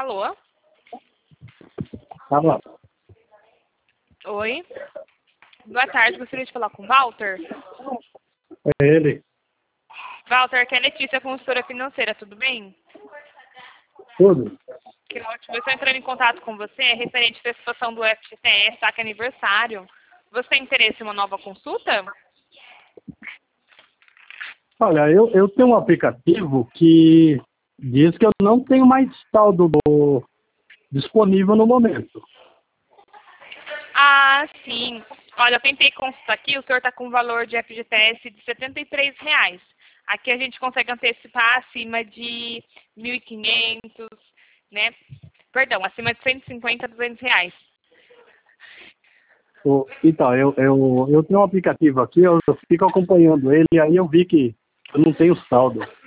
Alô? Alô? Oi. Boa tarde, gostaria de falar com o Walter. É ele. Walter, aqui é a Letícia, consultora financeira, tudo bem? Tudo? Que ótimo. Eu estou entrando em contato com você referente à situação do FGTS, saque aniversário. Você tem interesse em uma nova consulta? Olha, eu tenho um aplicativo que diz que eu não tenho mais saldo disponível no momento. Ah, sim. Olha, eu tentei consultar aqui, o senhor está com um valor de FGTS de R$ 73. Aqui a gente consegue antecipar acima de 1.500, né? Perdão, acima de 150 a R$ 200. Então, eu tenho um aplicativo aqui, eu fico acompanhando ele, e aí eu vi que eu não tenho saldo.